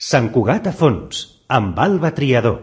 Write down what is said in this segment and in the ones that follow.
Sant Cugat a fons, amb Alba Triador.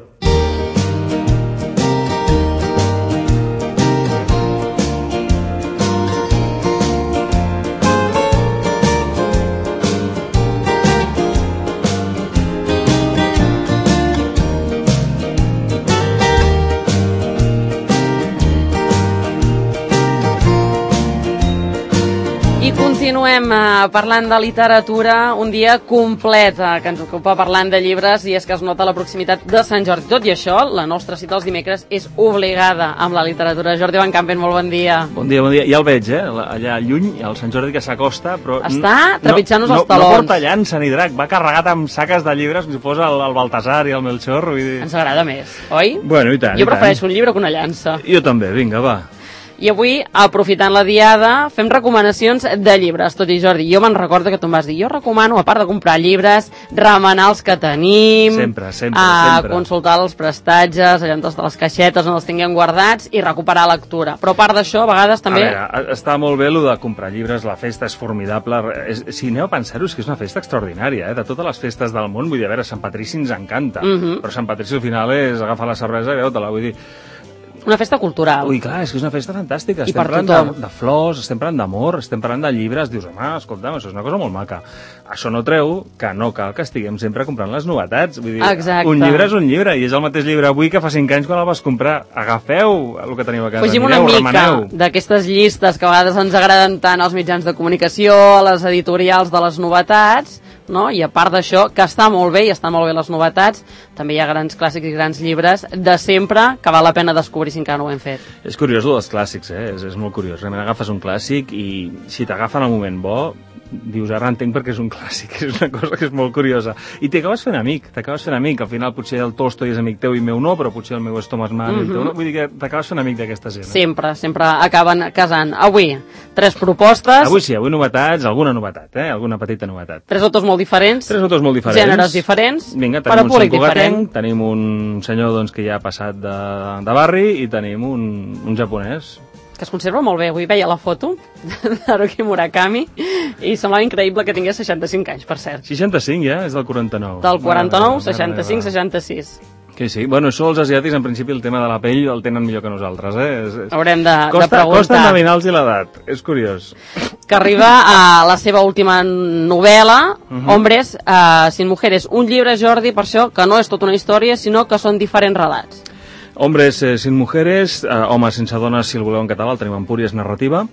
Continuem parlant de literatura, un dia complet que ens ocupa parlant de llibres, i és que es nota la proximitat de Sant Jordi. Tot i això, la nostra cita els dimecres és obligada amb la literatura. Jordi Van Campen, molt bon dia. Bon dia, bon dia. Ja el veig, allà lluny, el Sant Jordi que s'acosta, però... Està trepitjant-nos els talons. No porta llança ni drac, va carregat amb saques de llibres, com si fos el Baltasar i el Melchor. Vull dir... Ens agrada més, oi? Bueno, i tant. Jo prefereixo un llibre que una llança. Jo també, vinga, va. I avui, aprofitant la diada, fem recomanacions de llibres. Tot i, Jordi, jo me'n recordo que tu em vas dir, jo recomano, a part de comprar llibres, remenar els que tenim, sempre. consultar els prestatges, allà de les caixetes on els tinguem guardats, i recuperar lectura. Però a part d'això, a vegades també... A veure, està molt bé el de comprar llibres, la festa és formidable. Si aneu a pensar-ho, és que és una festa extraordinària, de totes les festes del món. Vull dir, a veure, Sant Patrici ens encanta, però Sant Patrici al final és agafar la cervesa i veu-te-la, vull dir... Una festa cultural. Ui, clar, és que és una festa fantàstica. I estem parlant de flors, estem parlant d'amor, estem parlant de llibres. Dius, home, escolta'm, això és una cosa molt maca. Això no treu que no cal que estiguem sempre comprant les novetats. Vull dir, exacte. Un llibre és un llibre, i és el mateix llibre avui que fa 5 anys quan el vas comprar. Agafeu el que teniu a casa. Fugim una mica d'aquestes llistes que a vegades ens agraden tant als mitjans de comunicació, a les editorials de les novetats, no? I a part d'això, que està molt bé, i estan molt bé les novetats, també hi ha grans clàssics i grans llibres de sempre que val la pena descobrir si encara no ho hem fet. És curiós el dels clàssics, és molt curiós. Realment agafes un clàssic i si t'agafa en el moment bo, dius, ara entenc perquè és un clàssic, és una cosa que és molt curiosa. I t'acabes fent amic. Al final potser el Tolstoi és amic teu i meu no, però potser el meu és Thomas Mann i el teu no. Vull dir que t'acabes fent amic d'aquesta gent. Sempre acaben casant. Avui, 3 propostes. Avui sí, avui novetats, alguna novetat, alguna petita novetat. 3 autors molt diferents. Gèneres diferents. Vinga, tenim un Sant Cugatenc, tenim un senyor que ja ha passat de barri, i tenim un japonès que es conserva molt bé. Avui veia la foto d'Haruki Murakami i semblava increïble que tingués 65 anys, per cert. 65 ja? És del 49. Del 49, 65, 66. Sí. Bueno, això els asiàtics, en principi, el tema de la pell el tenen millor que nosaltres, Haurem de preguntar. Costa endevinar-los l'edat, és curiós. Que arriba a la seva última novel·la, Hombres sin mujeres. Un llibre, Jordi, per això, que no és tota una història, sinó que són diferents relats. Hombres sin mujeres, homes sense dones, si el voleu en català, el tenim en Empúries Narrativa.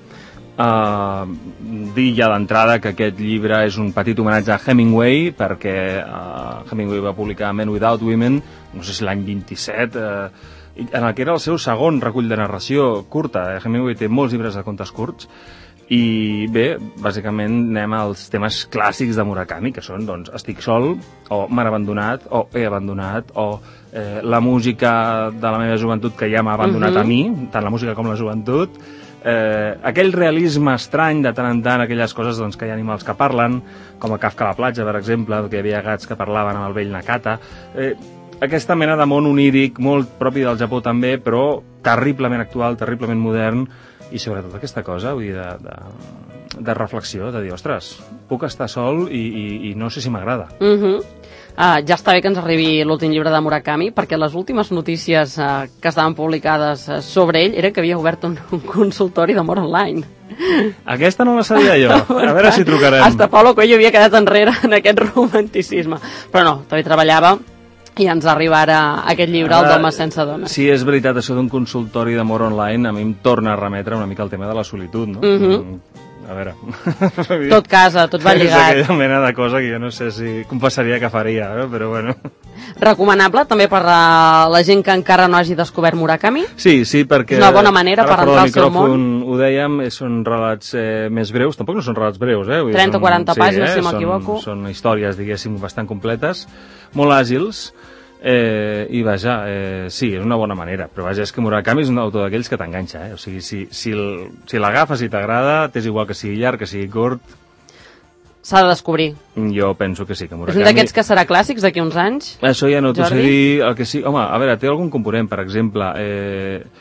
Dir ja d'entrada que aquest llibre és un petit homenatge a Hemingway, perquè Hemingway va publicar Men Without Women, no sé si l'any 27, en el que era el seu segon recull de narració curta. Hemingway té molts llibres de contes curts, i bé, bàsicament anem als temes clàssics de Murakami, que són, doncs, Estic sol, o M'han abandonat, o He abandonat, o la música de la meva joventut que ja m'ha abandonat a mi, tant la música com la joventut, aquell realisme estrany de tant en tant, aquelles coses que hi ha animals que parlen, com a Kafka a la platja, per exemple, que hi havia gats que parlaven amb el vell Nakata. Aquesta mena de món oníric, molt propi del Japó també, però terriblement actual, terriblement modern, i sobretot aquesta cosa, vull dir, de reflexió, de dir, ostres, puc estar sol i no sé si m'agrada. Ja està bé que ens arribi l'últim llibre de Murakami, perquè les últimes notícies que estaven publicades sobre ell era que havia obert un consultori d'amor online. Aquesta no la sabia jo. A veure si trucarem. Hasta Paulo Coelho havia quedat enrere en aquest romanticisme. Però no, també treballava i ens arriba ara aquest llibre, el d'Homes sense dones. Si és veritat això d'un consultori d'amor online, a mi em torna a remetre una mica al tema de la solitud, no? A veure... Tot casa, tot va lligat. És aquella mena de cosa que jo no sé si confessaria que faria, però bueno... Recomanable també per a la gent que encara no hagi descobert Murakami? Sí, perquè... És una bona manera per entrar al seu món. Ho dèiem, són relats més breus, tampoc no són relats breus, 30 o 40 pàgines, si m'equivoco. Són històries, diguéssim, bastant completes, molt àgils, i vaja, sí, és una bona manera, però vaja, és que Murakami és un autor d'aquells que t'enganxa, o sigui, si l'agafes i t'agrada, t'és igual que sigui llarg, que sigui curt, s'ha de descobrir. Jo penso que sí, que Murakami... És un d'aquests que serà clàssics d'aquí uns anys? Això ja no t'ho sé dir, el que sí... Home, a veure, té algun component, per exemple,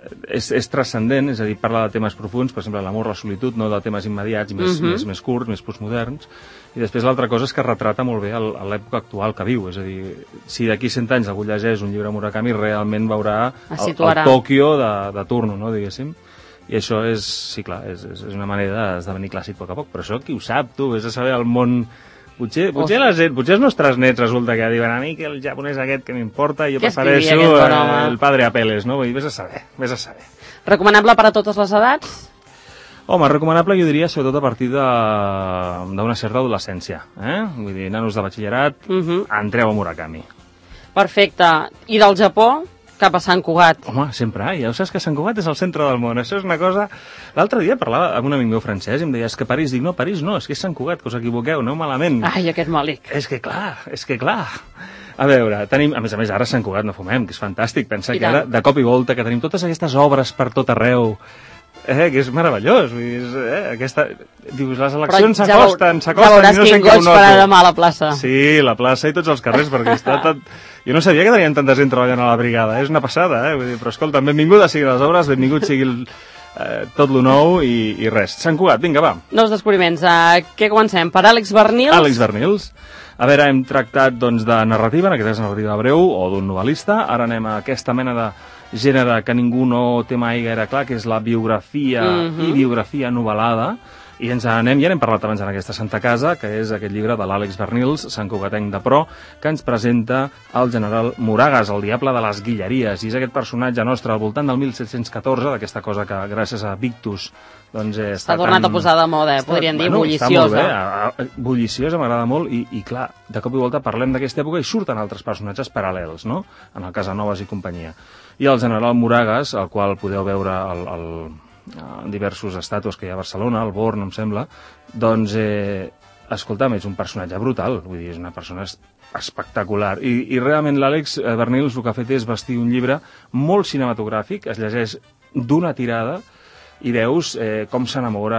és transcendent, és a dir, parla de temes profuns, per exemple, l'amor, la solitud, no de temes immediats, més curts, més postmoderns, i després l'altra cosa és que retrata molt bé l'època actual que viu, és a dir, si d'aquí 100 anys algú llegeix un llibre Murakami, realment veurà el Tòquio de turno, no, diguéssim. I això és, sí, clar, és una manera d'esdevenir clàssic a poc a poc, però això qui ho sap, tu, vés a saber el món. Potser els nostres nets resulta que diuen a mi que el japonès aquest que m'importa, jo prefereixo el Padre Apeles, no? Vull dir, vés a saber. Recomanable per a totes les edats? Home, recomanable jo diria sobretot a partir d'una certa adolescència, Vull dir, nanos de batxillerat, entreu a Murakami. Perfecte. I del Japó? Cap a Sant Cugat. Home, sempre, ja ho saps que Sant Cugat és el centre del món, això és una cosa... L'altre dia parlava amb un amic meu francès i em deia, és que París, dic, no, París no, és que és Sant Cugat, que us equivoqueu, no malament. Ai, aquest malic. És que clar. A veure, tenim, a més, ara a Sant Cugat no fumem, que és fantàstic, pensa que ara, de cop i volta, que tenim totes aquestes obres per tot arreu, que és meravellós, vull dir, dius, les eleccions s'acosten, ja veuràs quin goig farà demà a la plaça. Sí, la plaça i tots els carrers, perquè està tot... Jo no sabia que tenien tanta gent treballant a la brigada, és una passada, Vull dir, però escolta, benvinguda siguin les obres, benvingut sigui tot lo nou i res. Sant Cugat, vinga, va. Nous descobriments. Què comencem? Per Àlex Bernils? Àlex Bernils. A veure, hem tractat doncs, de narrativa, en aquest cas narrativa breu, o d'un novel·lista. Ara anem a aquesta mena de gènere que ningú no té mai gaire clar, que és la biografia i biografia novel·lada. I ens anem, ja n'hem parlat abans en aquesta Santa Casa, que és aquest llibre de l'Àlex Bernils, Sant Cugatenc de Pro, que ens presenta el general Moragas, el diable de les Guilleries, i és aquest personatge nostre al voltant del 1714, d'aquesta cosa que gràcies a Victus doncs, està tornat a posar de moda, podríem dir, bulliciosa. Està molt bé, bulliciosa, m'agrada molt, i clar, de cop i volta parlem d'aquesta època i surten altres personatges paral·lels, no?, en el Casanovas i companyia. I el general Moragas, el qual podeu veure diversos estàtues que hi ha a Barcelona, al Born, em sembla, doncs, escolta'm, és un personatge brutal, vull dir, és una persona espectacular, i realment l'Àlex Bernils el que ha fet és vestir un llibre molt cinematogràfic, es llegeix d'una tirada, i veus com s'enamora,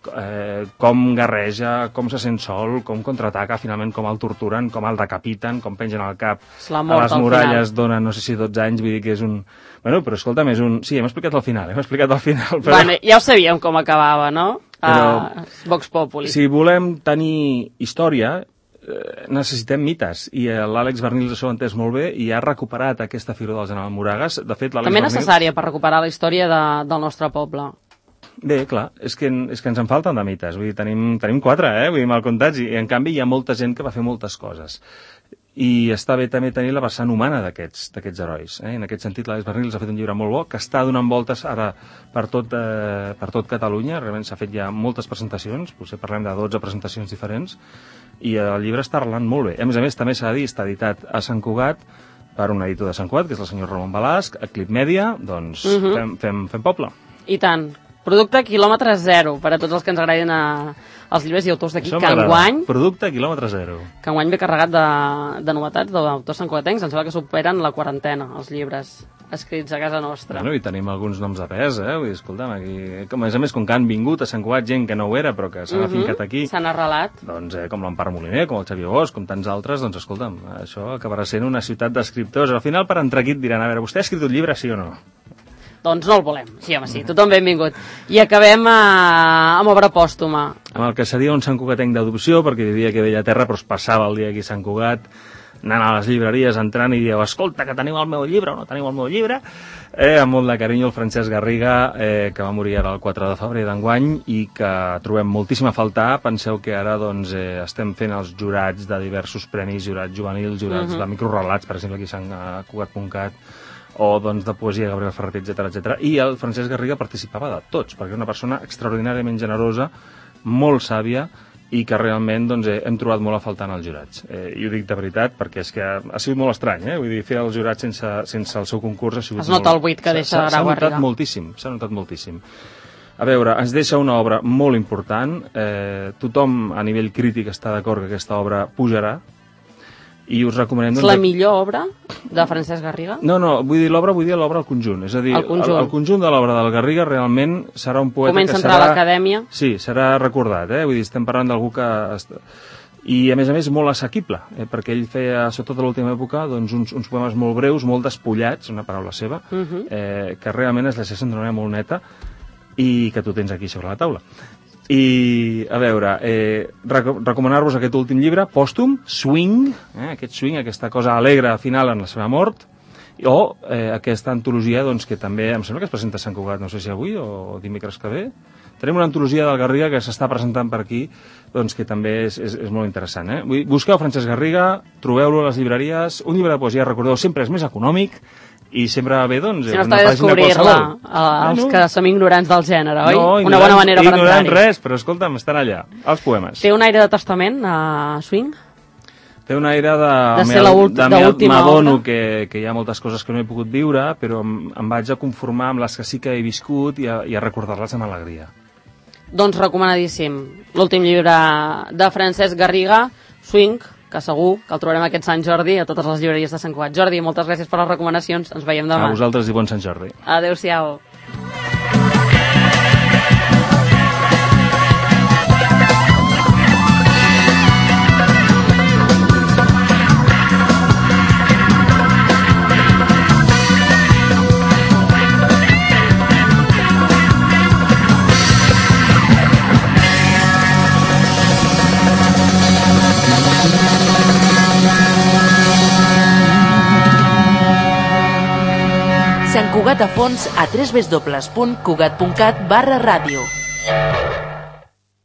com garreja, com se sent sol, com contraataca, finalment com el torturen, com el decapiten, com pengen al cap a les muralles, donen, no sé si 12 anys, vull dir que és un... Bueno, però escolta'm, és un... Sí, hem explicat al final, però... Bueno, ja ho sabíem com acabava, no? Però... Vox Populi. Si volem tenir història, necessitem mites, i l'Àlex Bernils això ho ha entès molt bé i ha recuperat aquesta figura del general Moragas. De fet, l'Àlex també necessària per recuperar la història del nostre poble. Bé, clar, és que ens en falten de mites, vull dir, tenim 4, vull dir, mal comptats, i en canvi hi ha molta gent que va fer moltes coses. I està bé també tenir la vessant humana d'aquests herois. En aquest sentit, l'Àlex Bernils ha fet un llibre molt bo, que està donant voltes ara per tot Catalunya, realment s'ha fet ja moltes presentacions, potser parlem de 12 presentacions diferents, i el llibre està arrelant molt bé. A més, també s'ha de dir, està editat a Sant Cugat per un editor de Sant Cugat, que és el senyor Ramon Balasc, a Clip Media, doncs fem poble. I tant. Producte quilòmetre zero, per a tots els que ens agradin els llibres i autors d'aquí, que enguany... Producte quilòmetre zero. Que enguany ve carregat de novetats d'autors santcugatencs, em sembla que superen la quarantena, els llibres escrits a casa nostra. Bueno, i tenim alguns noms de pes, Vull dir, escolta'm, aquí... A més, com que han vingut a Sant Cugat gent que no ho era, però que s'han afincat aquí... S'han arrelat. Doncs, com l'Empar Moliner, com el Xavier Bosch, com tants altres, doncs, escolta'm, això acabarà sent una ciutat d'escriptors. Al final, per entrequit, diran, a veure, vostè ha escrit un llibre, sí o no? Doncs no el volem. Sí, home, sí, tothom benvingut. I acabem amb obra pòstuma. Amb el que seria un Sant Cugatenc d'adopció, perquè vivia aquí a Bellaterra, però es passava el dia aquí a Sant Cugat, anant a les llibreries, entrant i dieu, escolta, que teniu el meu llibre o no teniu el meu llibre? Amb molt de carinyo, el Francesc Garriga, que va morir ara el 4 de febrer d'enguany i que trobem moltíssim a faltar. Penseu que ara doncs, estem fent els jurats de diversos premis, jurats juvenils, jurats de microrelats, per exemple, aquí a Sant Cugat.cat, o doncs, de poesia Gabriel Ferreter, etc. I el Francesc Garriga participava de tots, perquè és una persona extraordinàriament generosa, molt sàvia, i que realment doncs, hem trobat molt a faltar en els jurats. I ho dic de veritat, perquè és que ha sigut molt estrany, Vull dir, fer els jurats sense el seu concurs ha sigut molt... Es nota el buit que deixa Grau Garriga. S'ha notat moltíssim. A veure, ens deixa una obra molt important, tothom a nivell crític està d'acord que aquesta obra pujarà, i us recomanem... És la millor obra de Francesc Garriga? No, vull dir l'obra al conjunt. És a dir, el conjunt de l'obra del Garriga realment serà un poeta comença a entrar a l'acadèmia. Sí, serà recordat, Vull dir, estem parlant d'algú que i a més molt assequible, perquè ell feia, sobretot a l'última època, doncs uns poemes molt breus, molt despullats, una paraula seva, que realment es llegeixen d'una manera molt neta i que tu tens aquí sobre la taula. I, a veure, recomanar-vos aquest últim llibre, pòstum, Swing, aquest swing, aquesta cosa alegre final en la seva mort, o aquesta antologia doncs, que també em sembla que es presenta a Sant Cugat, no sé si avui o dimecres que ve. Tenim una antologia del Garriga que s'està presentant per aquí, doncs, que també és molt interessant. Busqueu Francesc Garriga, trobeu-lo a les llibreries. Un llibre de poesia, recordeu, sempre és més econòmic i sempre va bé, doncs, si no està bé descobrir-la, els que som ignorants del gènere, oi? No, una bona manera per entrar-hi. Ignorant res, però escolta'm, estan allà, els poemes. Té un aire de testament, Swing? Té un aire de m'adono que hi ha moltes coses que no he pogut viure, però em vaig a conformar amb les que sí que he viscut i a recordar-les amb alegria. Doncs recomanadíssim. L'últim llibre de Francesc Garriga, Swing, que segur que el trobarem aquest Sant Jordi a totes les llibreries de Sant Cugat. Jordi, moltes gràcies per les recomanacions. Ens veiem demà. A vosaltres i bon Sant Jordi. Adéu-siau. Sant Cugat a fons a www.cugat.cat/ràdio.